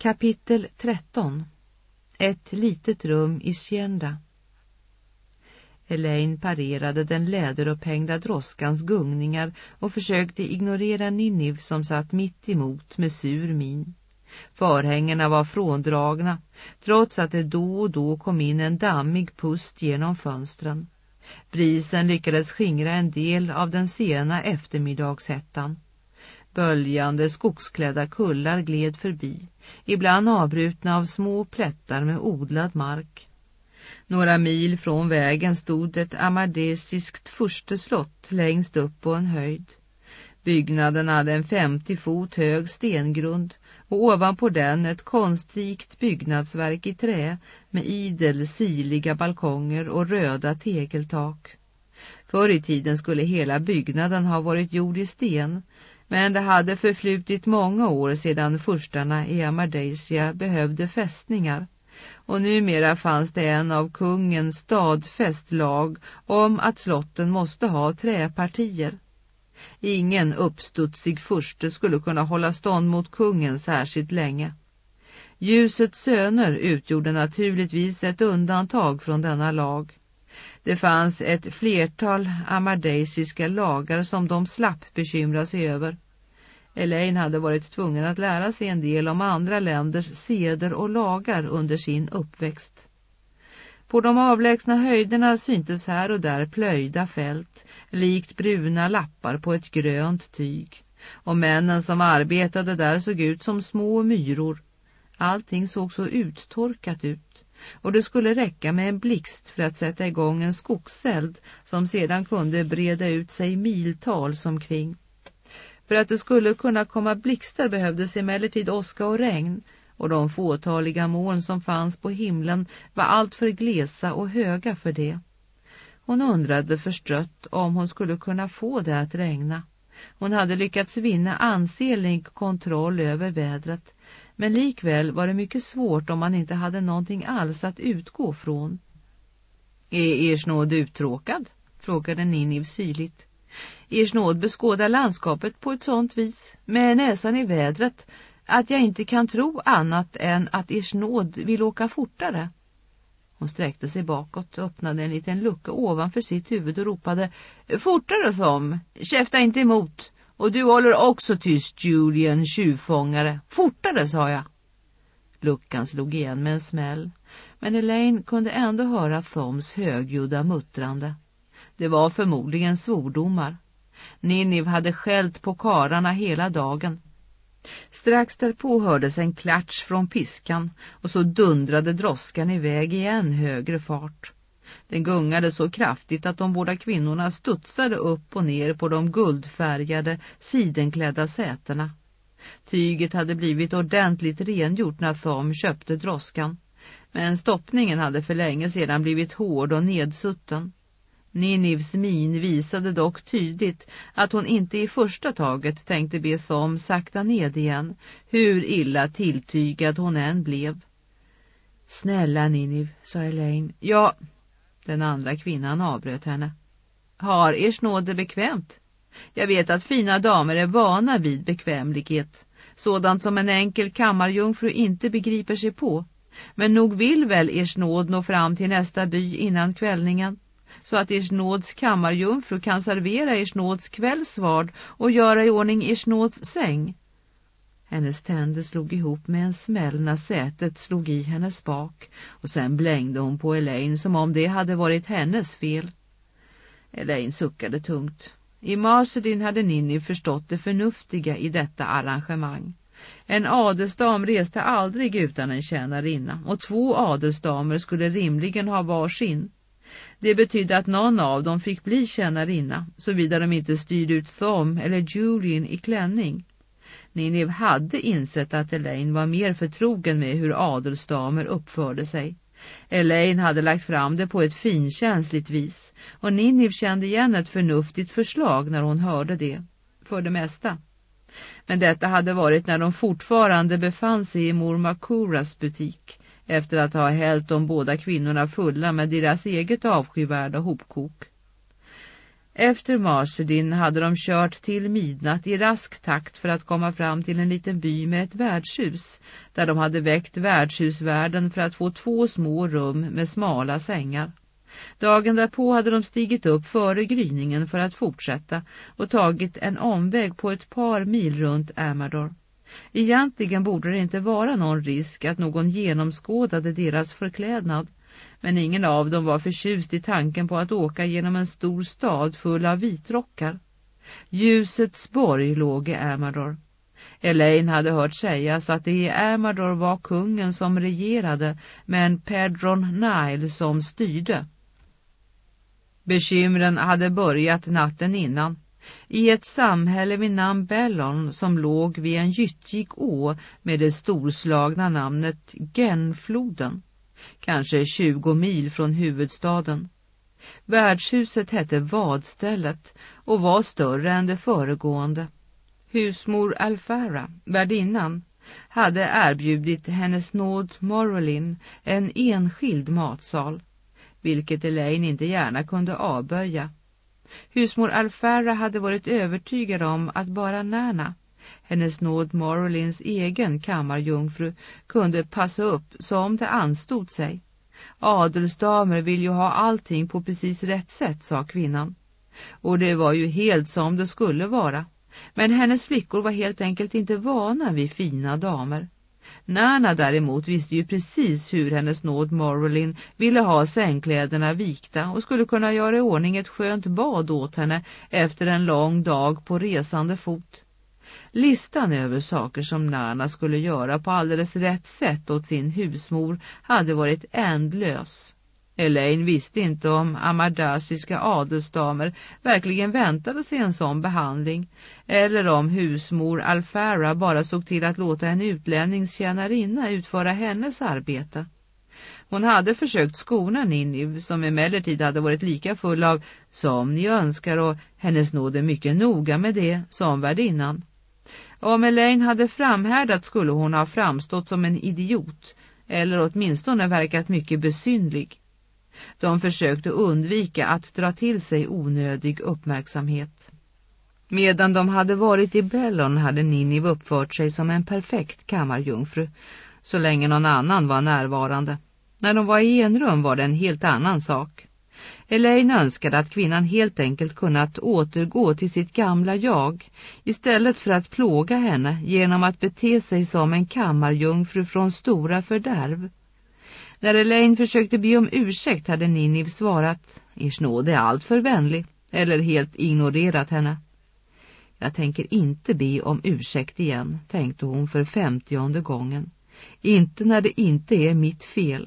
Kapitel 13. Ett litet rum i Kända. Elaine parerade den läderupphängda droskans gungningar och försökte ignorera Ninniv som satt mitt emot med sur min. Förhängena var fråndragna, trots att det då och då kom in en dammig pust genom fönstren. Brisen lyckades skingra en del av den sena eftermiddagshettan. Böljande skogsklädda kullar gled förbi, ibland avbrutna av små plättar med odlad mark. Några mil från vägen stod ett amardesiskt fursteslott längst upp på en höjd. Byggnaden hade en 50 fot hög stengrund och ovanpå den ett konstrikt byggnadsverk i trä med idel siliga balkonger och röda tegeltak. Förr i tiden skulle hela byggnaden ha varit gjord i sten, men det hade förflutit många år sedan furstarna i Amardasia behövde fästningar, och numera fanns det en av kungens stadfäst lag om att slotten måste ha träpartier. Ingen uppstudsig furste skulle kunna hålla stånd mot kungen särskilt länge. Ljusets söner utgjorde naturligtvis ett undantag från denna lag. Det fanns ett flertal amardasiska lagar som de slapp bekymra sig över. Elaine hade varit tvungen att lära sig en del om andra länders seder och lagar under sin uppväxt. På de avlägsna höjderna syntes här och där plöjda fält, likt bruna lappar på ett grönt tyg. Och männen som arbetade där såg ut som små myror. Allting såg så uttorkat ut, och det skulle räcka med en blixt för att sätta igång en skogseld som sedan kunde breda ut sig miltals omkring. För att det skulle kunna komma blixtar behövdes emellertid åska och regn, och de fåtaliga moln som fanns på himlen var allt för glesa och höga för det. Hon undrade förstrött om hon skulle kunna få det att regna. Hon hade lyckats vinna ansenlig kontroll över vädret, men likväl var det mycket svårt om man inte hade någonting alls att utgå från. Är snåd uttråkad? Frågade Ninniv syrligt. Snåd beskådar landskapet på ett sånt vis, med näsan i vädret, att jag inte kan tro annat än att snåd vill åka fortare. Hon sträckte sig bakåt och öppnade en liten lucka ovanför sitt huvud och ropade: Fortare, Thom! Käfta inte emot! Och du håller också tyst, Julian, tjuvfångare. Fortare, sa jag. Luckan slog igen med en smäll, men Elaine kunde ändå höra Thoms högljudda muttrande. Det var förmodligen svordomar. Ninniv hade skällt på kararna hela dagen. Strax därpå hördes en klatsch från piskan, och så dundrade droskan iväg i än högre fart. Den gungade så kraftigt att de båda kvinnorna studsade upp och ner på de guldfärgade, sidenklädda sätena. Tyget hade blivit ordentligt rengjort när Thom köpte droskan, men stoppningen hade för länge sedan blivit hård och nedsutten. Ninnivs min visade dock tydligt att hon inte i första taget tänkte be Thom sakta ned igen, hur illa tilltygad hon än blev. Snälla Ninniv, sa Elaine. Ja, den andra kvinnan avbröt henne. Har snåd det bekvämt? Jag vet att fina damer är vana vid bekvämlighet, sådant som en enkel kammarjungfru inte begriper sig på. Men nog vill väl snåd nå fram till nästa by innan kvällningen, så att snåds kammarjungfru kan servera snåds kvällsvard och göra i ordning snåds säng. Hennes tänder slog ihop med en smäll när sätet slog i hennes bak, och sen blängde hon på Elaine som om det hade varit hennes fel. Elaine suckade tungt. I Marsedin hade Ninniv förstått det förnuftiga i detta arrangemang. En adelsdam reste aldrig utan en tjänarinna, och 2 adelsdamer skulle rimligen ha varsin. Det betydde att någon av dem fick bli tjänarinna, såvida de inte styrde ut Thom eller Julian i klänning. Ninniv hade insett att Elaine var mer förtrogen med hur adelsdamer uppförde sig. Elaine hade lagt fram det på ett finkänsligt vis, och Ninniv kände igen ett förnuftigt förslag när hon hörde det, för det mesta. Men detta hade varit när de fortfarande befann sig i mor Makuras butik, efter att ha hällt de båda kvinnorna fulla med deras eget avskyvärda hopkok. Efter Marsedin hade de kört till midnatt i rask takt för att komma fram till en liten by med ett värdshus, där de hade väckt värdshusvärden för att få 2 små rum med smala sängar. Dagen därpå hade de stigit upp före gryningen för att fortsätta och tagit en omväg på ett par mil runt Amador. Egentligen borde det inte vara någon risk att någon genomskådade deras förklädnad, men ingen av dem var förtjust i tanken på att åka genom en stor stad full av vitrockar. Ljusets borg låg i Amador. Elaine hade hört sägas att det i Amador var kungen som regerade, men Pedron Nile som styrde. Bekymren hade börjat natten innan. I ett samhälle vid namn Bellon som låg vid en gyttjig å med det storslagna namnet Genfloden, kanske 20 mil från huvudstaden. Värdshuset hette Vadstället och var större än det föregående. Husmor Alfara, värdinnan, hade erbjudit hennes nåd Morolin en enskild matsal, vilket Elaine inte gärna kunde avböja. Husmor Alfara hade varit övertygad om att bara Nana, hennes nåd Morolins egen kammarjungfru, kunde passa upp som det anstod sig. Adelsdamer vill ju ha allting på precis rätt sätt, sa kvinnan. Och det var ju helt som det skulle vara. Men hennes flickor var helt enkelt inte vana vid fina damer. Nana däremot visste ju precis hur hennes nåd Morolin ville ha sängkläderna vikta och skulle kunna göra i ordning ett skönt bad åt henne efter en lång dag på resande fot. Listan över saker som Nana skulle göra på alldeles rätt sätt åt sin husmor hade varit ändlös. Elaine visste inte om amardasiska adelsdamer verkligen väntade sig en sån behandling, eller om husmor Alfara bara såg till att låta en utlänningstjänarinna utföra hennes arbete. Hon hade försökt skona Ninniv, som emellertid hade varit lika full av som ni önskar, och hennes nåd är mycket noga med det, som värdinnan. Om Elaine hade framhärdat skulle hon ha framstått som en idiot, eller åtminstone verkat mycket besynlig. De försökte undvika att dra till sig onödig uppmärksamhet. Medan de hade varit i Bellon hade Ninniv uppfört sig som en perfekt kammarjungfru, så länge någon annan var närvarande. När de var i enrum var det en helt annan sak. Elaine önskade att kvinnan helt enkelt kunnat återgå till sitt gamla jag, istället för att plåga henne genom att bete sig som en kammarjungfru från stora fördärv. När Elaine försökte be om ursäkt hade Ninniv svarat: "Ers nåd är allt för vänlig", eller helt ignorerat henne. "Jag tänker inte be om ursäkt igen", tänkte hon för 50:e gången. "Inte när det inte är mitt fel."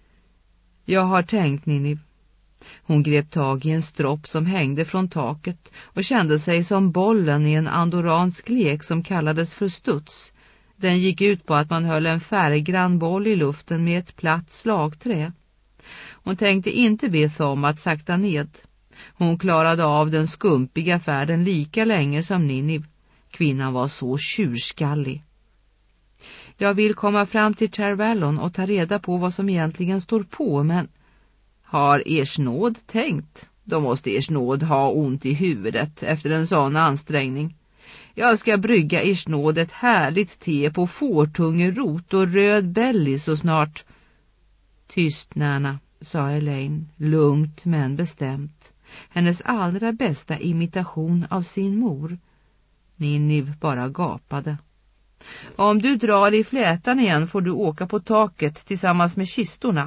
"Jag har tänkt, Ninniv." Hon grep tag i en stropp som hängde från taket och kände sig som bollen i en andoransk lek som kallades för studs. Den gick ut på att man höll en färggrann boll i luften med ett platt slagträ. Hon tänkte inte be Thom att sakta ned. Hon klarade av den skumpiga färden lika länge som Ninniv. Kvinnan var så tjurskallig. "Jag vill komma fram till Tervallon och ta reda på vad som egentligen står på, men..." "Har ers nåd tänkt? Då måste ers nåd ha ont i huvudet efter en sån ansträngning. Jag ska brygga ers nåd ett härligt te på fårtungerot och röd belly så snart." "Tyst, Nana", sa Elaine, lugnt men bestämt. Hennes allra bästa imitation av sin mor. Ninniv bara gapade. "Om du drar i flätan igen får du åka på taket tillsammans med kistorna."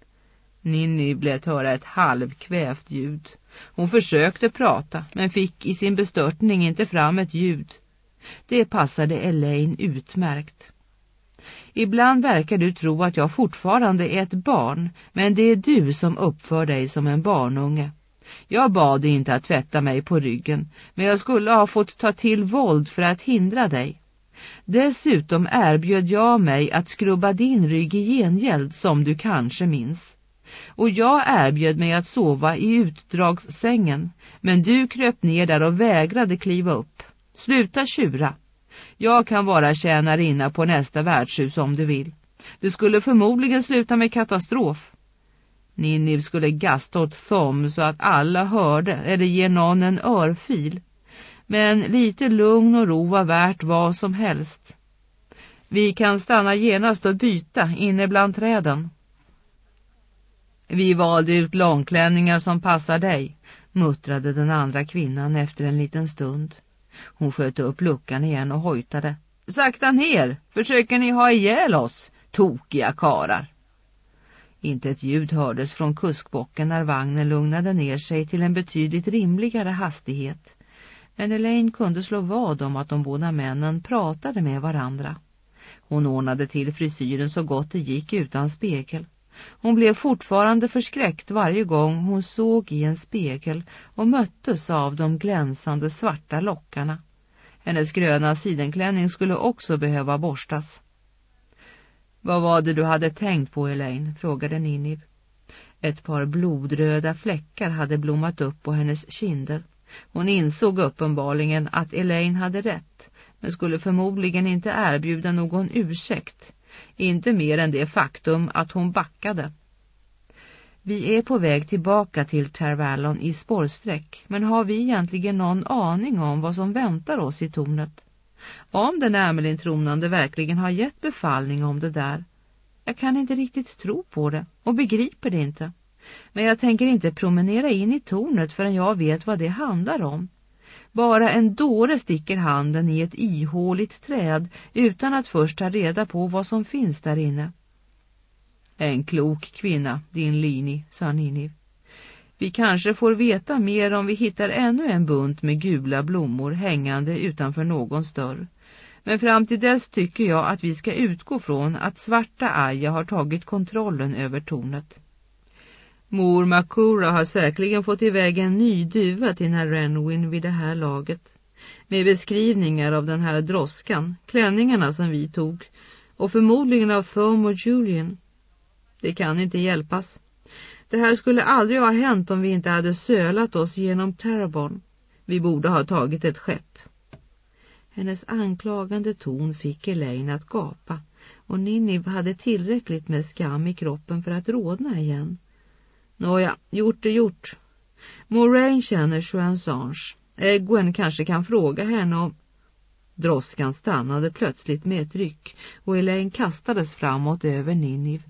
Ninniv lät höra ett halvkvävt ljud. Hon försökte prata, men fick i sin bestörtning inte fram ett ljud. Det passade Elaine utmärkt. "Ibland verkar du tro att jag fortfarande är ett barn, men det är du som uppför dig som en barnunge. Jag bad dig inte att tvätta mig på ryggen, men jag skulle ha fått ta till våld för att hindra dig. Dessutom erbjöd jag mig att skrubba din rygg i gengäld, som du kanske minns. Och jag erbjöd mig att sova i utdragssängen, men du kröp ner där och vägrade kliva upp. Sluta tjura. Jag kan vara tjänarinna på nästa värdshus om du vill. Det skulle förmodligen sluta med katastrof." Ninniv skulle gasta åt Thom så att alla hörde eller ge någon en örfil. Men lite lugn och ro var värt vad som helst. Vi kan stanna genast och byta inne bland träden. Vi valde ut långklänningar som passar dig, muttrade den andra kvinnan efter en liten stund. Hon sköt upp luckan igen och hojtade. Sakta ner, försöker ni ha ihjäl oss, tokiga karar. Inte ett ljud hördes från kuskbocken när vagnen lugnade ner sig till en betydligt rimligare hastighet. Men Elaine kunde slå vad om att de båda männen pratade med varandra. Hon ordnade till frisyren så gott det gick utan spegel. Hon blev fortfarande förskräckt varje gång hon såg i en spegel och möttes av de glänsande svarta lockarna. Hennes gröna sidenklänning skulle också behöva borstas. Vad var det du hade tänkt på, Elaine? Frågade Ninniv. Ett par blodröda fläckar hade blommat upp på hennes kinder. Hon insåg uppenbarligen att Elaine hade rätt, men skulle förmodligen inte erbjuda någon ursäkt. Inte mer än det faktum att hon backade. Vi är på väg tillbaka till Tervalon i spårsträck, men har vi egentligen någon aning om vad som väntar oss i tornet? Om den Amelin-tronande verkligen har gett befallning om det där. Jag kan inte riktigt tro på det och begriper det inte. Men jag tänker inte promenera in i tornet förrän jag vet vad det handlar om. Bara en dåre sticker handen i ett ihåligt träd utan att först ta reda på vad som finns där inne. En klok kvinna, din Lini, sa Ninniv. Vi kanske får veta mer om vi hittar ännu en bunt med gula blommor hängande utanför någons dörr. Men fram till dess tycker jag att vi ska utgå från att svarta Aya har tagit kontrollen över tornet. Mor Makura har säkerligen fått iväg en ny duva till Narenwin vid det här laget. Med beskrivningar av den här droskan, klänningarna som vi tog och förmodligen av Thom och Julian. Det kan inte hjälpas. Det här skulle aldrig ha hänt om vi inte hade sölat oss genom Terrebonne. Vi borde ha tagit ett skepp. Hennes anklagande ton fick Elaine att gapa och Ninniv hade tillräckligt med skam i kroppen för att rodna igen. Nåja, gjort är gjort. Moraine känner Chouinsange. Egwene kanske kan fråga henne om... Droskan stannade plötsligt med ett ryck och Elaine kastades framåt över Ninniv.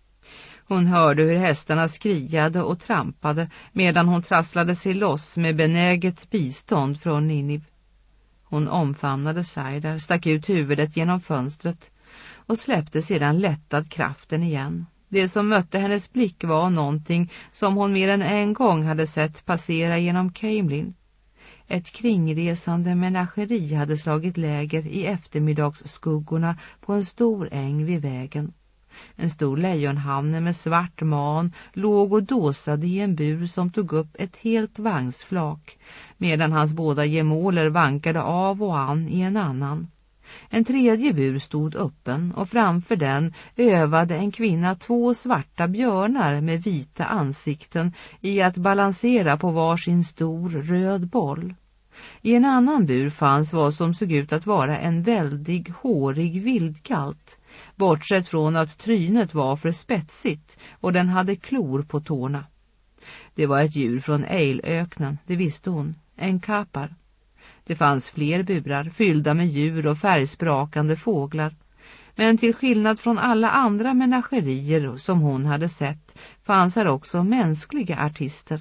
Hon hörde hur hästarna skriade och trampade medan hon trasslade sig loss med benäget bistånd från Ninniv. Hon omfamnade Saidar, stack ut huvudet genom fönstret och släppte sedan lättad kraften igen. Det som mötte hennes blick var någonting som hon mer än en gång hade sett passera genom Camelin. Ett kringresande menageri hade slagit läger i eftermiddagsskuggorna på en stor äng vid vägen. En stor lejonhamne med svart man låg och dåsade i en bur som tog upp ett helt vagnsflak, medan hans båda gemåler vankade av och an i en annan. En tredje bur stod öppen och framför den övade en kvinna 2 svarta björnar med vita ansikten i att balansera på varsin stor röd boll. I en annan bur fanns vad som såg ut att vara en väldig hårig vildgalt, bortsett från att trynet var för spetsigt och den hade klor på tårna. Det var ett djur från Eilöknen, det visste hon, en kapar. Det fanns fler burar fyllda med djur och färgsprakande fåglar. Men till skillnad från alla andra menagerier som hon hade sett fanns här också mänskliga artister.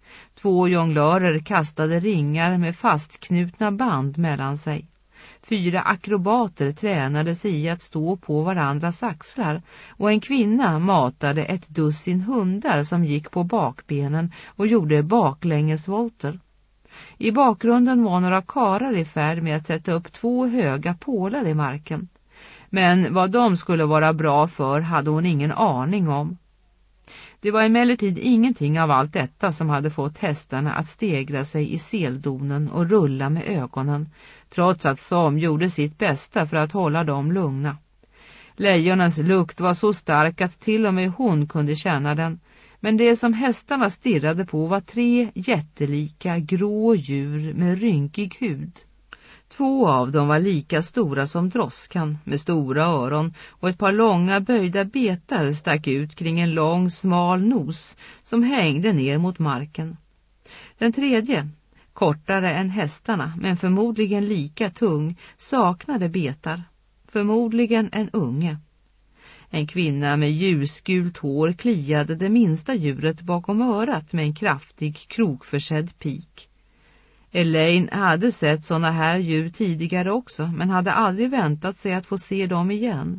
2 jonglörer kastade ringar med fastknutna band mellan sig. 4 akrobater tränade sig i att stå på varandras axlar och en kvinna matade ett dussin hundar som gick på bakbenen och gjorde baklängesvolter. I bakgrunden var några karar i färd med att sätta upp 2 höga pålar i marken. Men vad de skulle vara bra för hade hon ingen aning om. Det var emellertid ingenting av allt detta som hade fått hästarna att stegra sig i seldonen och rulla med ögonen, trots att Thom gjorde sitt bästa för att hålla dem lugna. Lejonens lukt var så stark att till och med hon kunde känna den, men det som hästarna stirrade på var 3 jättelika grå djur med rynkig hud. 2 av dem var lika stora som droskan, med stora öron, och ett par långa böjda betar stack ut kring en lång smal nos som hängde ner mot marken. Den tredje, kortare än hästarna men förmodligen lika tung, saknade betar, förmodligen en unge. En kvinna med ljusgult hår kliade det minsta djuret bakom örat med en kraftig krokförsedd pik. Elaine hade sett såna här djur tidigare också, men hade aldrig väntat sig att få se dem igen.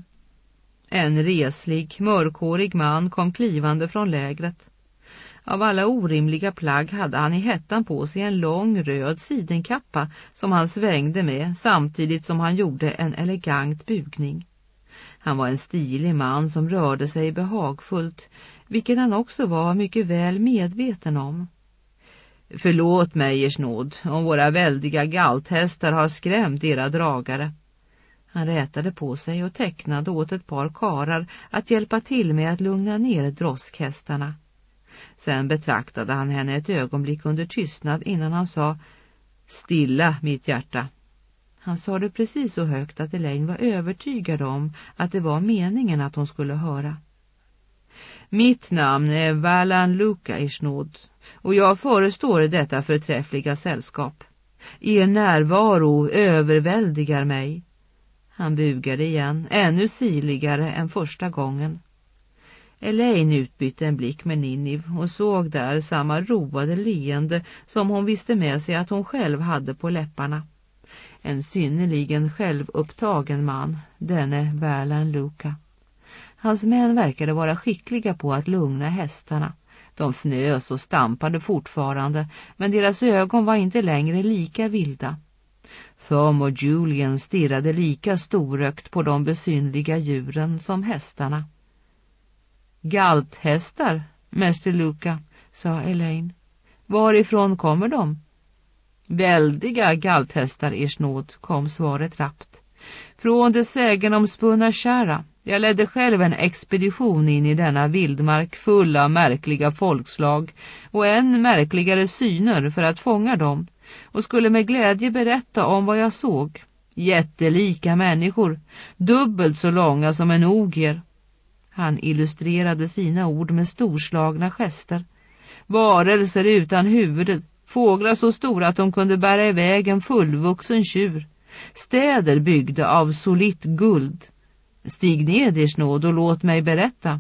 En reslig, mörkhårig man kom klivande från lägret. Av alla orimliga plagg hade han i hettan på sig en lång röd sidenkappa som han svängde med samtidigt som han gjorde en elegant bugning. Han var en stilig man som rörde sig behagfullt, vilket han också var mycket väl medveten om. Förlåt mig, ers nåd, om våra väldiga galthästar har skrämt era dragare. Han rätade på sig och tecknade åt ett par karar att hjälpa till med att lugna ner droskhästarna. Sen betraktade han henne ett ögonblick under tystnad innan han sa: "Stilla, mitt hjärta." Han sa det precis så högt att Elaine var övertygad om att det var meningen att hon skulle höra. "Mitt namn är Valan Luka, ers nåd, och jag förestår detta förträffliga sällskap. Er närvaro överväldigar mig." Han bugade igen, ännu siligare än första gången. Elaine utbytte en blick med Ninniv och såg där samma roade leende som hon visste med sig att hon själv hade på läpparna. En synnerligen självupptagen man, denne Valan Luka. Hans män verkade vara skickliga på att lugna hästarna. De fnös och stampade fortfarande, men deras ögon var inte längre lika vilda. Thom och Julian stirrade lika storögt på de besynliga djuren som hästarna. "Galthästar, Mäster Luka", sa Elaine. "Varifrån kommer de?" "Väldiga galthästar, ers nåd", kom svaret rappt. "Från det sägenomspunna Shara. Jag ledde själv en expedition in i denna vildmark full av märkliga folkslag och än märkligare syner för att fånga dem, och skulle med glädje berätta om vad jag såg. Jättelika människor, dubbelt så långa som en ogier." Han illustrerade sina ord med storslagna gester. "Varelser utan huvud, fåglar så stora att de kunde bära iväg en fullvuxen tjur. Städer byggda av solitt guld. Stig ned, ers nåd, och låt mig berätta."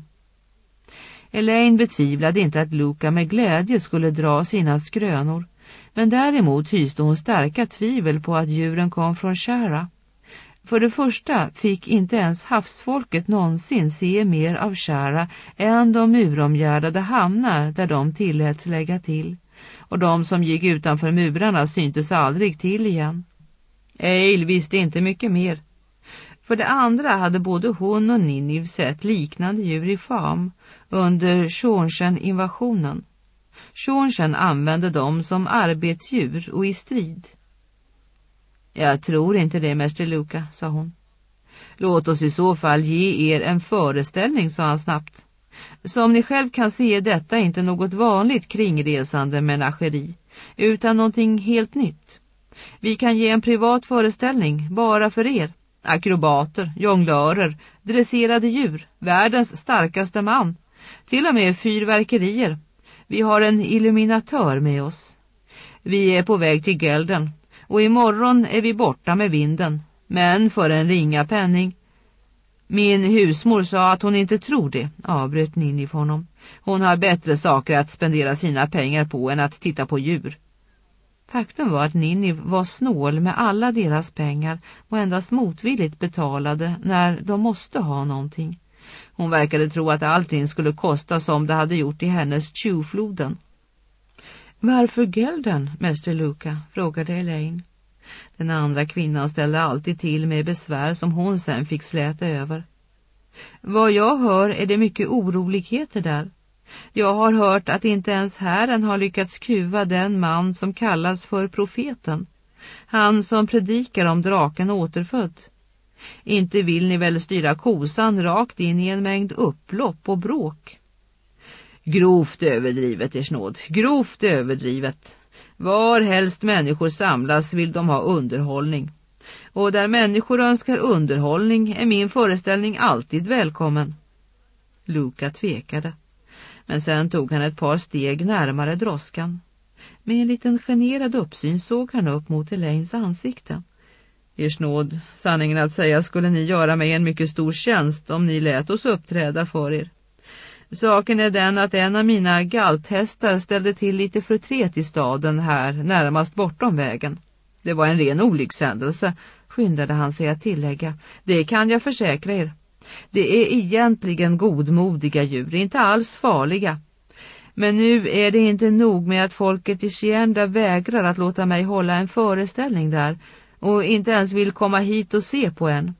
Elaine betvivlade inte att Luka med glädje skulle dra sina skrönor, men däremot hyste hon starka tvivel på att djuren kom från Shara. För det första fick inte ens havsfolket någonsin se mer av Shara än de muromgärdade hamnar där de tilläts lägga till, och de som gick utanför murarna syntes aldrig till igen. Eil visste inte mycket mer. För det andra hade både hon och Ninniv sett liknande djur i Fam under Shornshen-invasionen. Shornshen använde dem som arbetsdjur och i strid. "Jag tror inte det, Mäster Luka", sa hon. "Låt oss i så fall ge er en föreställning", sa han snabbt. "Som ni själv kan se är detta inte något vanligt kringresande menageri, utan någonting helt nytt. Vi kan ge en privat föreställning bara för er. Akrobater, jonglörer, dresserade djur, världens starkaste man, till och med fyrverkerier. Vi har en illuminatör med oss. Vi är på väg till Gelden, och imorgon är vi borta med vinden, men för en ringa penning." "Min husmor sa att hon inte tror det", avbröt Ninniv honom. "Hon har bättre saker att spendera sina pengar på än att titta på djur." Faktum var att Ninniv var snål med alla deras pengar och endast motvilligt betalade när de måste ha någonting. Hon verkade tro att allting skulle kosta som det hade gjort i hennes tjuvfloden. "Varför Gelden, Mäster Luka?" frågade Elaine. Den andra kvinnan ställde alltid till med besvär som hon sen fick släta över. "Vad jag hör är det mycket oroligheter där. Jag har hört att inte ens Herren har lyckats kuva den man som kallas för profeten. Han som predikar om draken återfödd. Inte vill ni väl styra kosan rakt in i en mängd upplopp och bråk?" "Grovt överdrivet, ers nåd, grovt överdrivet. Var helst människor samlas vill de ha underhållning. Och där människor önskar underhållning är min föreställning alltid välkommen. Luca tvekade. Men sen tog han ett par steg närmare droskan. Med en liten generad uppsyn såg han upp mot Elaines ansikte. Ers nåd, sanningen att säga skulle ni göra mig en mycket stor tjänst om ni lät oss uppträda för er. Saken är den att en av mina galthästar ställde till lite förtret i staden här närmast bortom vägen. Det var en ren olyckshändelse, skyndade han sig att tillägga. Det kan jag försäkra er. Det är egentligen godmodiga djur, inte alls farliga. Men nu är det inte nog med att folket i Sienda vägrar att låta mig hålla en föreställning där och inte ens vill komma hit och se på en.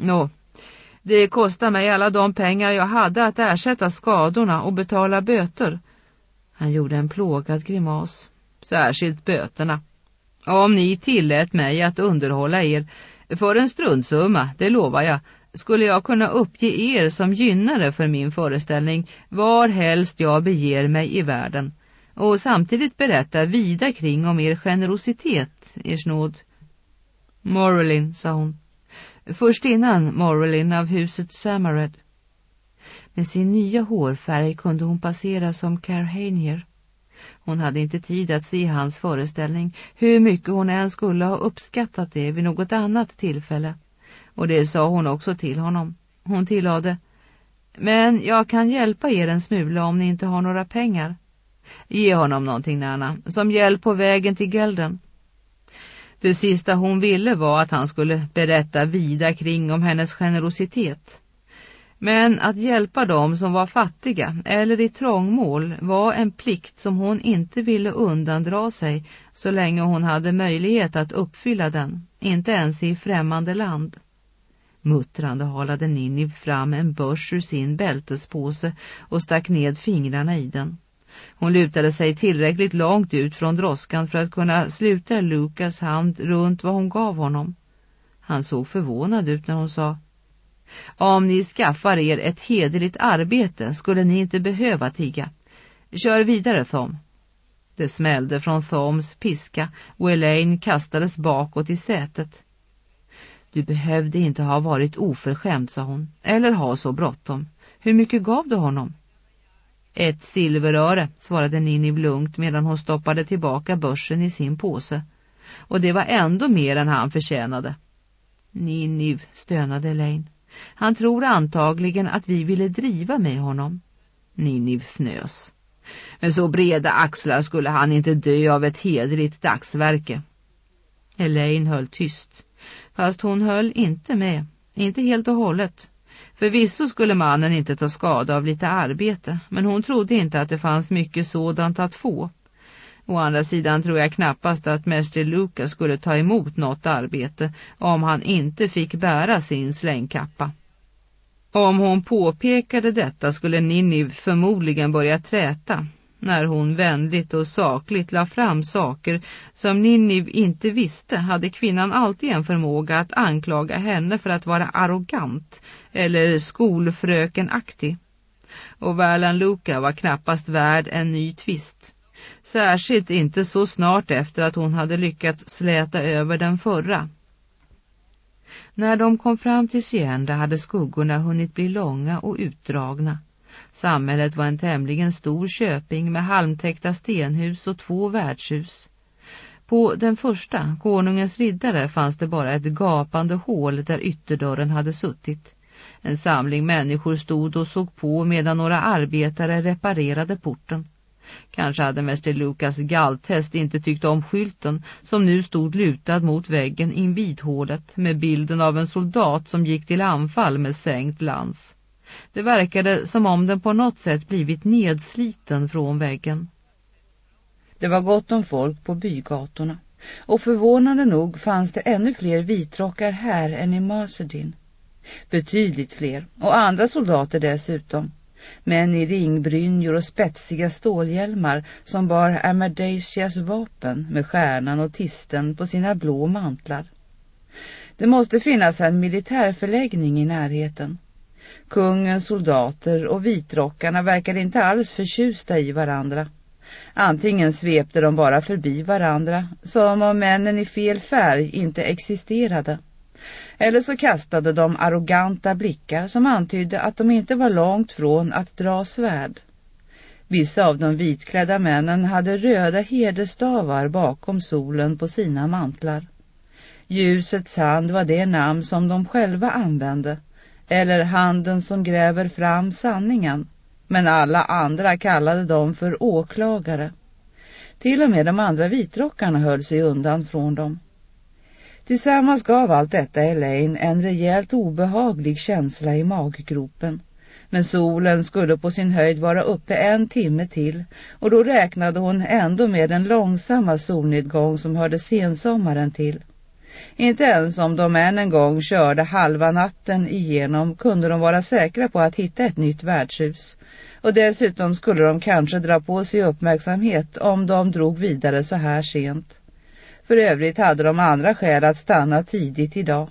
Det kostar mig alla de pengar jag hade att ersätta skadorna och betala böter. Han gjorde en plågad grimas. Särskilt böterna. Om ni tillät mig att underhålla er för en struntsumma, det lovar jag, skulle jag kunna uppge er som gynnare för min föreställning var helst jag beger mig i världen och samtidigt berätta vida kring om er generositet, ers nåd. Morelin, sa hon. Först innan Morelin av huset Samared. Med sin nya hårfärg kunde hon passera som Carhanier. Hon hade inte tid att se hans föreställning, hur mycket hon än skulle ha uppskattat det vid något annat tillfälle. Och det sa hon också till honom. Hon tillade, men jag kan hjälpa er en smula om ni inte har några pengar. Ge honom någonting, Nana, som hjälp på vägen till Gelden. Det sista hon ville var att han skulle berätta vida kring om hennes generositet. Men att hjälpa dem som var fattiga eller i trångmål var en plikt som hon inte ville undandra sig så länge hon hade möjlighet att uppfylla den, inte ens i främmande land. Muttrande halade Ninni fram en börs ur sin bältespåse och stack ned fingrarna i den. Hon lutade sig tillräckligt långt ut från droskan för att kunna sluta Lucas hand runt vad hon gav honom. Han såg förvånad ut när hon sa, om ni skaffar er ett hederligt arbete skulle ni inte behöva tigga. Kör vidare, Thom. Det smällde från Thoms piska och Elaine kastades bakåt i sätet. Du behövde inte ha varit oförskämd, sa hon, eller ha så bråttom. Hur mycket gav du honom? 1 silveröre, svarade Ninni lugnt medan hon stoppade tillbaka börsen i sin påse. Och det var ändå mer än han förtjänade. Ninni, stönade Elaine. Han tror antagligen att vi ville driva med honom. Ninni fnös. Men så breda axlar skulle han inte dö av ett hederligt dagsverke. Elaine höll tyst. Fast hon höll inte med. Inte helt och hållet. Förvisso skulle mannen inte ta skada av lite arbete. Men hon trodde inte att det fanns mycket sådant att få. Å andra sidan tror jag knappast att mäster Lucas skulle ta emot något arbete om han inte fick bära sin slängkappa. Om hon påpekade detta skulle Ninni förmodligen börja träta. När hon vänligt och sakligt la fram saker som Ninni inte visste hade kvinnan alltid en förmåga att anklaga henne för att vara arrogant eller skolfrökenaktig. Och Verlan Luca var knappast värd en ny tvist. Särskilt inte så snart efter att hon hade lyckats släta över den förra. När de kom fram till Sienda hade skuggorna hunnit bli långa och utdragna. Samhället var en tämligen stor köping med halmtäckta stenhus och 2 värdshus. På den första, konungens riddare, fanns det bara ett gapande hål där ytterdörren hade suttit. En samling människor stod och såg på medan några arbetare reparerade porten. Kanske hade mäster Lucas galthäst inte tyckt om skylten som nu stod lutad mot väggen invid hålet med bilden av en soldat som gick till anfall med sänkt lans. Det verkade som om den på något sätt blivit nedsliten från väggen. Det var gott om folk på bygatorna och förvånande nog fanns det ännu fler vitrockar här än i Marsedin. Betydligt fler och andra soldater dessutom. Män i ringbrynjor och spetsiga stålhjälmar som bar Amadasias vapen med stjärnan och tisten på sina blå mantlar. Det måste finnas en militärförläggning i närheten. Kungens soldater och vitrockarna verkade inte alls förtjusta i varandra. Antingen svepte de bara förbi varandra, som om männen i fel färg inte existerade. Eller så kastade de arroganta blickar som antydde att de inte var långt från att dra svärd. Vissa av de vitklädda männen hade röda herdestavar bakom solen på sina mantlar. Ljusets hand var det namn som de själva använde, eller handen som gräver fram sanningen, men alla andra kallade dem för åklagare. Till och med de andra vitrockarna höll sig undan från dem. Tillsammans gav allt detta Elaine en rejält obehaglig känsla i maggropen. Men solen skulle på sin höjd vara uppe 1 timme till, och då räknade hon ändå med den långsamma solnedgång som hörde sensommaren till. Inte ens om de än en gång körde halva natten igenom kunde de vara säkra på att hitta ett nytt värdshus. Och dessutom skulle de kanske dra på sig uppmärksamhet om de drog vidare så här sent. För övrigt hade de andra skäl att stanna tidigt idag.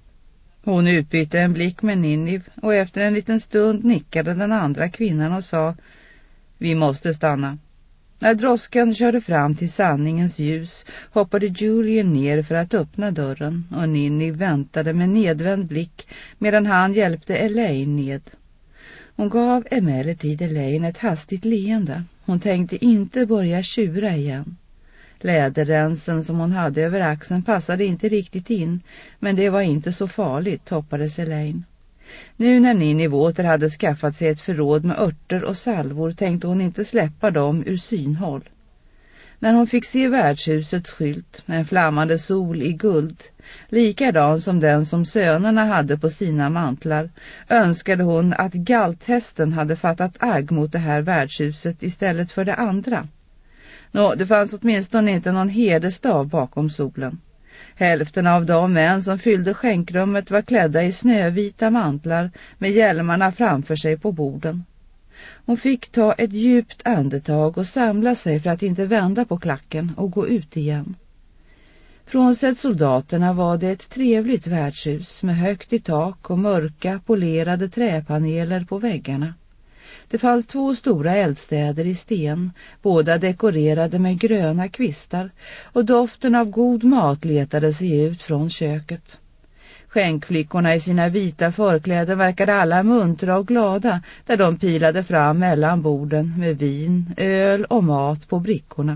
Hon utbytte en blick med Ninniv och efter en liten stund nickade den andra kvinnan och sa: vi måste stanna. När droskan körde fram till sanningens ljus hoppade Julian ner för att öppna dörren och Ninniv väntade med nedvänd blick medan han hjälpte Elaine ned. Hon gav emellertid Elaine ett hastigt leende. Hon tänkte inte börja tjura igen. Läderrensen som hon hade över axeln passade inte riktigt in, men det var inte så farligt, hoppades Elaine. Nu när Ninniv åter hade skaffat sig ett förråd med örter och salvor tänkte hon inte släppa dem ur synhåll. När hon fick se värdshusets skylt, en flammande sol i guld, likadan som den som sönerna hade på sina mantlar, önskade hon att galthästen hade fattat agg mot det här värdshuset istället för det andra. Det fanns åtminstone inte någon herdestav bakom solen. Hälften av de män som fyllde skänkrummet var klädda i snövita mantlar med hjälmarna framför sig på borden. Hon fick ta ett djupt andetag och samla sig för att inte vända på klacken och gå ut igen. Frånsett soldaterna var det ett trevligt värdshus med högt i tak och mörka polerade träpaneler på väggarna. Det fanns 2 stora eldstäder i sten, båda dekorerade med gröna kvistar, och doften av god mat letade sig ut från köket. Skänkflickorna i sina vita förkläder verkade alla muntra och glada där de pilade fram mellan borden med vin, öl och mat på brickorna.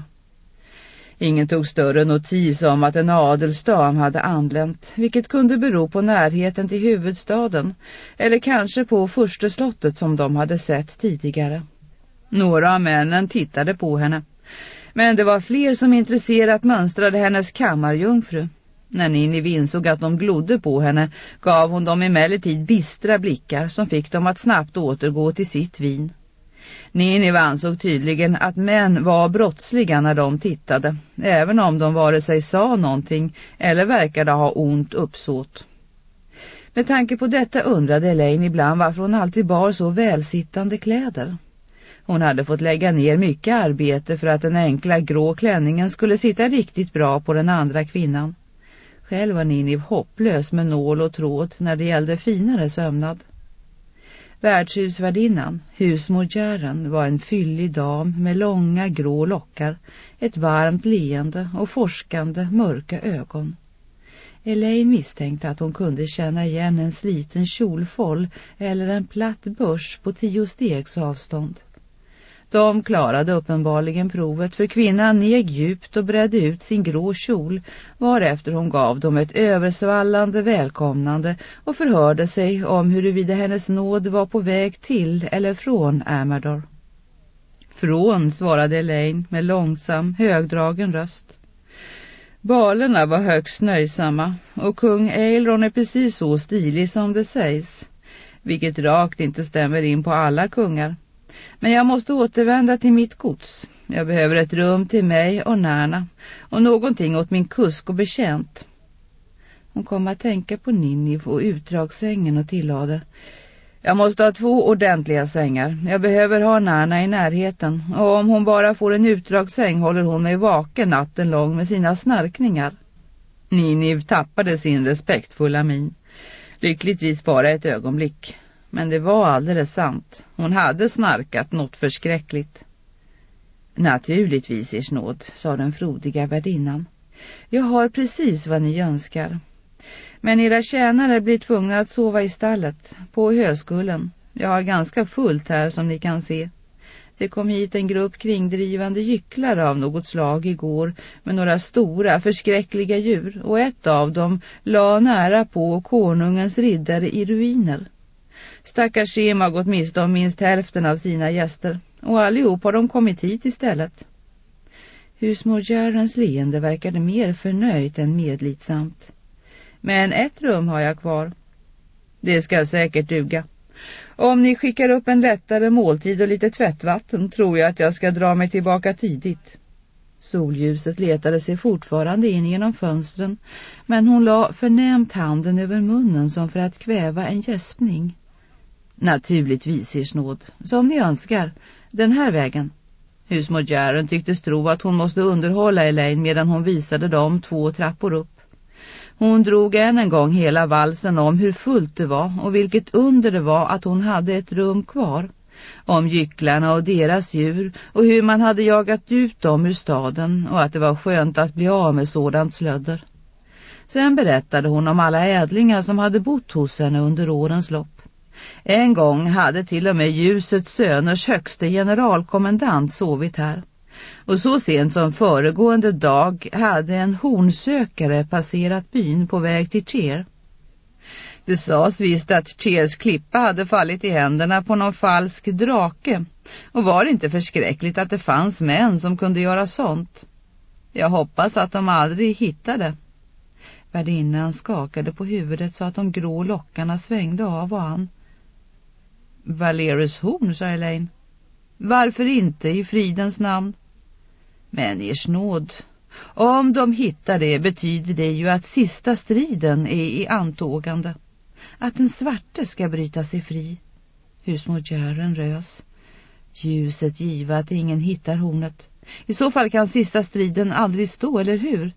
Ingen tog större notis om att en adelsdam hade anlänt, vilket kunde bero på närheten till huvudstaden eller kanske på fursteslottet som de hade sett tidigare. Några av männen tittade på henne, men det var fler som intresserat mönstrade hennes kammarjungfru. När Ninniv insåg att de glodde på henne gav hon dem emellertid bistra blickar som fick dem att snabbt återgå till sitt vin. Ninniv ansåg tydligen att män var brottsliga när de tittade, även om de vare sig sa någonting eller verkade ha ont uppsåt. Med tanke på detta undrade Elaine ibland varför hon alltid bar så välsittande kläder. Hon hade fått lägga ner mycket arbete för att den enkla grå klänningen skulle sitta riktigt bra på den andra kvinnan. Själv var Ninniv hopplös med nål och tråd när det gällde finare sömnad. Värdshusvärdinnan, husmodjären, var en fyllig dam med långa grå lockar, ett varmt leende och forskande mörka ögon. Elaine misstänkte att hon kunde känna igen en sliten kjolfoll eller en platt börs på 10 stegs avstånd. De klarade uppenbarligen provet, för kvinnan neg djupt och bredde ut sin grå kjol, varefter hon gav dem ett översvallande välkomnande och förhörde sig om huruvida hennes nåd var på väg till eller från Amador. Från, svarade Elaine med långsam, högdragen röst. Balerna var högst nöjsamma och kung Eilron är precis så stilig som det sägs, vilket rakt inte stämmer in på alla kungar. Men jag måste återvända till mitt gods. Jag behöver ett rum till mig och Närna och någonting åt min kusk och betjänt. Hon kom att tänka på Ninniv och utdragssängen och tillade: jag måste ha 2 ordentliga sängar. Jag behöver ha Närna i närheten, och om hon bara får en utdragssäng håller hon mig vaken natten lång med sina snarkningar. Ninniv tappade sin respektfulla min. Lyckligtvis bara ett ögonblick. Men det var alldeles sant. Hon hade snarkat något förskräckligt. Naturligtvis, ers nåd, sa den frodiga värdinnan. Jag har precis vad ni önskar. Men era tjänare blir tvungna att sova i stallet, på höskullen. Jag har ganska fullt här som ni kan se. Det kom hit en grupp kringdrivande gycklar av något slag igår med några stora förskräckliga djur, och ett av dem la nära på konungens riddare i ruiner. Stackars Shem har gått miste om minst hälften av sina gäster, och allihop har de kommit hit istället. Husmor Jarrens leende verkade mer förnöjt än medlidsamt. Men ett rum har jag kvar. Det ska säkert duga. Om ni skickar upp en lättare måltid och lite tvättvatten tror jag att jag ska dra mig tillbaka tidigt. Solljuset letade sig fortfarande in genom fönstren, men hon la förnämt handen över munnen som för att kväva en gäspning. Naturligtvis, ers nåd, som ni önskar, den här vägen. Husmor Jarren tycktes tro att hon måste underhålla Elaine medan hon visade dem 2 trappor upp. Hon drog än en gång hela valsen om hur fullt det var och vilket under det var att hon hade ett rum kvar. Om gycklarna och deras djur och hur man hade jagat ut dem ur staden och att det var skönt att bli av med sådant slödder. Sen berättade hon om alla ädlingar som hade bott hos henne under årens lopp. En gång hade till och med ljusets söners högste generalkommandant sovit här. Och så sent som föregående dag hade en hornsökare passerat byn på väg till Cher. Det sades visst att Chers klippa hade fallit i händerna på någon falsk drake, och var det inte förskräckligt att det fanns män som kunde göra sånt. Jag hoppas att de aldrig hittade. Värdinnan skakade på huvudet så att de grå lockarna svängde av och an. Valerius horn, sa Elaine. Varför inte i fridens namn? Men ers nåd, om de hittar det betyder det ju att sista striden är i antågande. Att den svarte ska bryta sig fri. Husmor Jarren rös. Ljuset giva att ingen hittar hornet. I så fall kan sista striden aldrig stå, eller hur?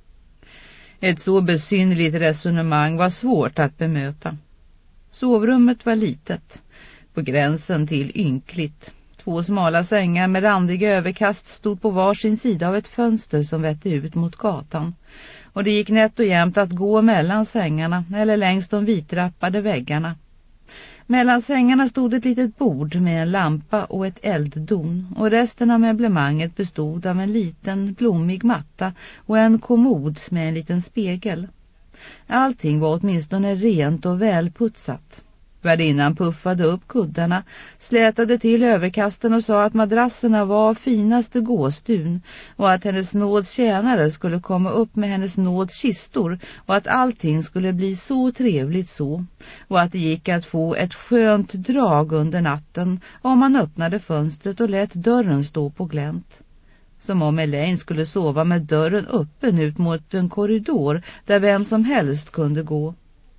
Ett så besynnerligt resonemang var svårt att bemöta. Sovrummet var litet, på gränsen till ynkligt. 2 smala sängar med randiga överkast stod på var sin sida av ett fönster som vette ut mot gatan. Och det gick nätt och jämnt att gå mellan sängarna eller längs de vitrappade väggarna. Mellan sängarna stod ett litet bord med en lampa och ett elddon, och resten av möblemanget bestod av en liten blommig matta och en kommod med en liten spegel. Allting var åtminstone rent och välputsat. Värdinnan puffade upp kuddarna, slätade till överkasten och sa att madrasserna var finaste gåstun och att hennes nåds tjänare skulle komma upp med hennes nåds kistor och att allting skulle bli så trevligt så, och att det gick att få ett skönt drag under natten om man öppnade fönstret och lät dörren stå på glänt. Som om Elaine skulle sova med dörren öppen ut mot en korridor där vem som helst kunde gå.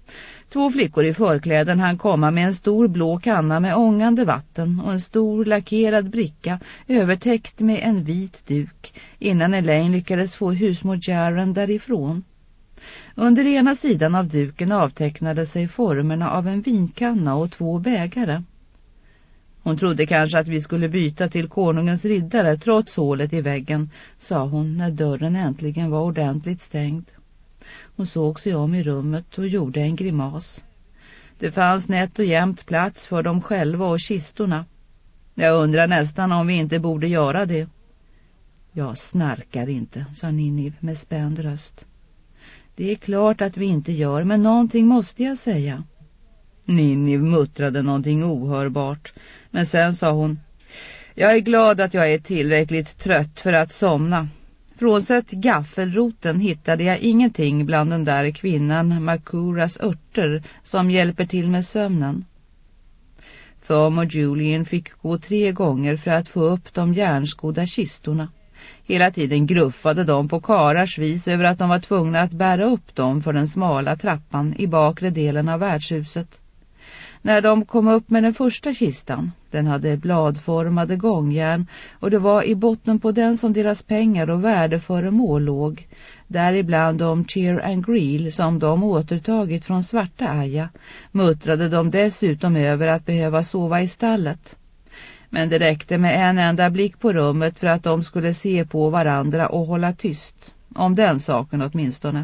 2 flickor i förkläden han komma med en stor blå kanna med ångande vatten och en stor lackerad bricka övertäckt med en vit duk innan Elaine lyckades få husmor Jarren därifrån. Under ena sidan av duken avtecknade sig formerna av en vinkanna och 2 bägare. Hon trodde kanske att vi skulle byta till konungens riddare trots hålet i väggen, sa hon när dörren äntligen var ordentligt stängd. Hon såg sig om i rummet och gjorde en grimas. Det fanns nätt och jämnt plats för dem själva och kistorna. Jag undrar nästan om vi inte borde göra det. Jag snarkar inte, sa Ninniv med spänd röst. Det är klart att vi inte gör, men någonting måste jag säga. Ninniv muttrade någonting ohörbart, men sen sa hon: jag är glad att jag är tillräckligt trött för att somna. Frånsett gaffelroten hittade jag ingenting bland den där kvinnan Makuras örter som hjälper till med sömnen. Thom och Julian fick gå 3 gånger för att få upp de järnskodda kistorna. Hela tiden gruffade de på karars vis över att de var tvungna att bära upp dem för den smala trappan i bakre delen av värdshuset. När de kom upp med den första kistan, den hade bladformade gångjärn och det var i botten på den som deras pengar och värdeföremål låg, däribland de Cheer and Greel som de återtagit från Svarta Aja, muttrade de dessutom över att behöva sova i stallet. Men det räckte med en enda blick på rummet för att de skulle se på varandra och hålla tyst. Om den saken åtminstone.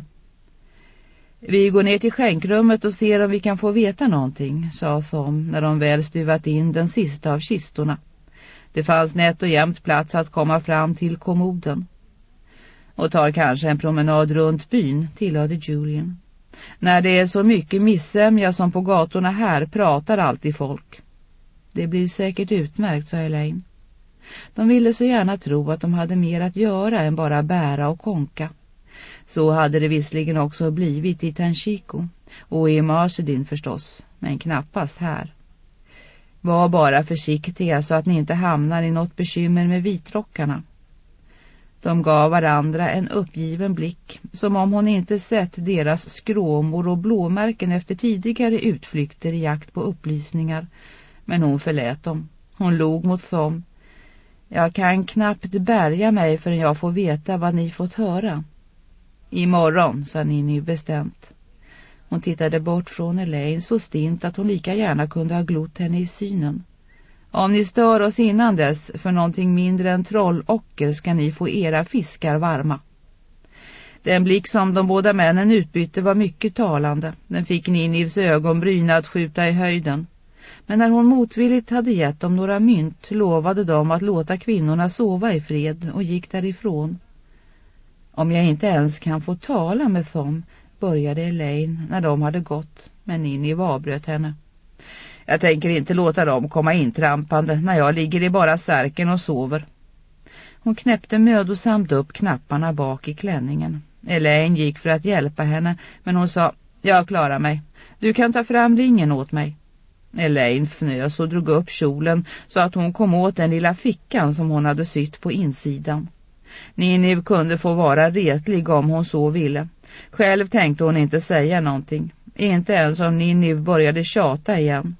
Vi går ner till skänkrummet och ser om vi kan få veta någonting, sa Thom när de väl stuvat in den sista av kistorna. Det fanns nätt och jämnt plats att komma fram till kommoden. Och tar kanske en promenad runt byn, tillade Julian. När det är så mycket missämja som på gatorna här pratar alltid folk. Det blir säkert utmärkt, sa Elaine. De ville så gärna tro att de hade mer att göra än bara bära och konka. Så hade det visserligen också blivit i Tanchico och i Marsedin förstås, men knappast här. Var bara försiktiga så att ni inte hamnar i något bekymmer med vitrockarna. De gav varandra en uppgiven blick, som om hon inte sett deras skråmor och blåmärken efter tidigare utflykter i jakt på upplysningar. Men hon förlät dem. Hon log mot Thom. Jag kan knappt bärga mig förrän jag får veta vad ni fått höra. Imorgon, sa Ninni bestämt. Hon tittade bort från Elaine så stint att hon lika gärna kunde ha glott henne i synen. Om ni stör oss innan dess för någonting mindre än trollocker ska ni få era fiskar varma. Den blick som de båda männen utbytte var mycket talande. Den fick Ninnivs ögonbryn att skjuta i höjden. Men när hon motvilligt hade gett dem några mynt lovade de att låta kvinnorna sova i fred och gick därifrån. Om jag inte ens kan få tala med Thom, började Elaine när de hade gått, men Ninniv avbröt henne. Jag tänker inte låta dem komma intrampande när jag ligger i bara särken och sover. Hon knäppte mödosamt upp knapparna bak i klänningen. Elaine gick för att hjälpa henne, men hon sa, jag klarar mig. Du kan ta fram ringen åt mig. Elaine fnös och drog upp kjolen så att hon kom åt den lilla fickan som hon hade sytt på insidan. Ninniv kunde få vara retlig om hon så ville. Själv tänkte hon inte säga någonting. Inte ens om Ninniv började tjata igen.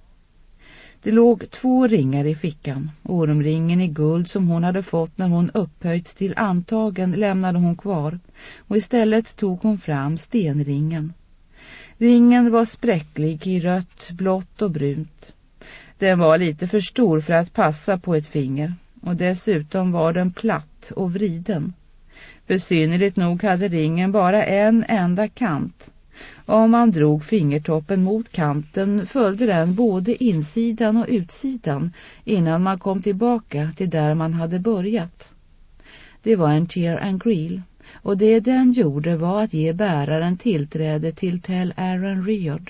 Det låg 2 ringar i fickan. Ormringen i guld som hon hade fått när hon upphöjts till antagen lämnade hon kvar. Och istället tog hon fram stenringen. Ringen var spräcklig i rött, blått och brunt. Den var lite för stor för att passa på ett finger. Och dessutom var den platt och vriden. Besynnerligt nog hade ringen bara en enda kant. Om man drog fingertoppen mot kanten följde den både insidan och utsidan innan man kom tillbaka till där man hade börjat. Det var en Tear and Greel, och det den gjorde var att ge bäraren tillträde till Tell Aaron Riord.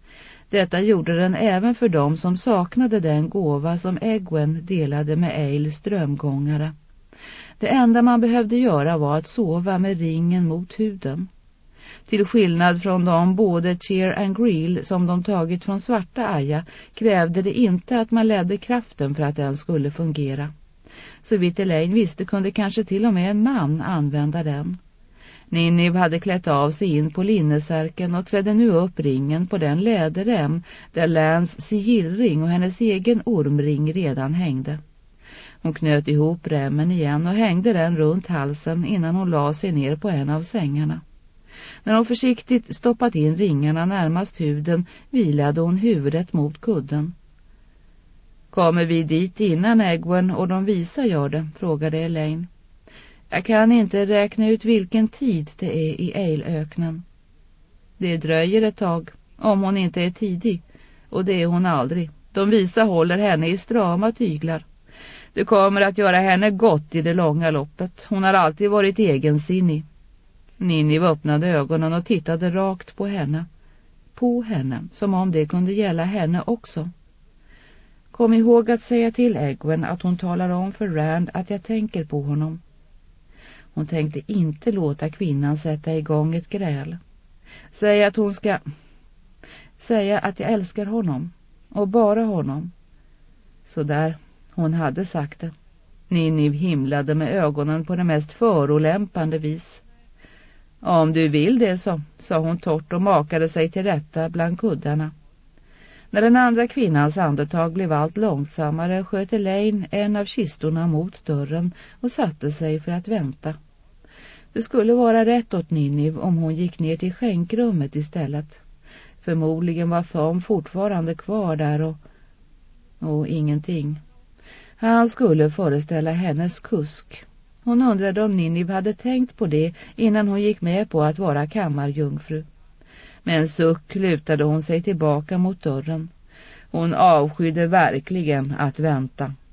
Detta gjorde den även för dem som saknade den gåva som Egwene delade med Eils strömgångare. Det enda man behövde göra var att sova med ringen mot huden. Till skillnad från de både Tear and Greel som de tagit från svarta Aja krävde det inte att man ledde kraften för att den skulle fungera. Så vitt Elaine visste kunde kanske till och med en man använda den. Ninniv hade klätt av sig in på linnesärken och trädde nu upp ringen på den läderrem där Lans sigillring och hennes egen ormring redan hängde. Hon knöt ihop remmen igen och hängde den runt halsen innan hon la sig ner på en av sängarna. När hon försiktigt stoppat in ringarna närmast huden vilade hon huvudet mot kudden. Kommer vi dit innan Egwene och de visa gör det, frågade Elaine. Jag kan inte räkna ut vilken tid det är i Eilöknen. Det dröjer ett tag, om hon inte är tidig, och det är hon aldrig. De visa håller henne i strama tyglar. Det kommer att göra henne gott i det långa loppet. Hon har alltid varit egensinnig. Ninniv öppnade ögonen och tittade rakt på henne. På henne, som om det kunde gälla henne också. Kom ihåg att säga till Egwene att hon talar om för Rand att jag tänker på honom. Hon tänkte inte låta kvinnan sätta igång ett gräl. Säga att hon ska... Säga att jag älskar honom. Och bara honom. Så där, hon hade sagt det. Ninniv himlade med ögonen på det mest förolämpande vis. Om du vill det så, sa hon torrt och makade sig till rätta bland kuddarna. När den andra kvinnans andetag blev allt långsammare sköt Elaine en av kistorna mot dörren och satte sig för att vänta. Det skulle vara rätt åt Ninniv om hon gick ner till skänkrummet istället. Förmodligen var Thom fortfarande kvar där och ingenting. Han skulle föreställa hennes kusk. Hon undrade om Ninniv hade tänkt på det innan hon gick med på att vara kammarjungfru. Med en suck lutade hon sig tillbaka mot dörren. Hon avskydde verkligen att vänta.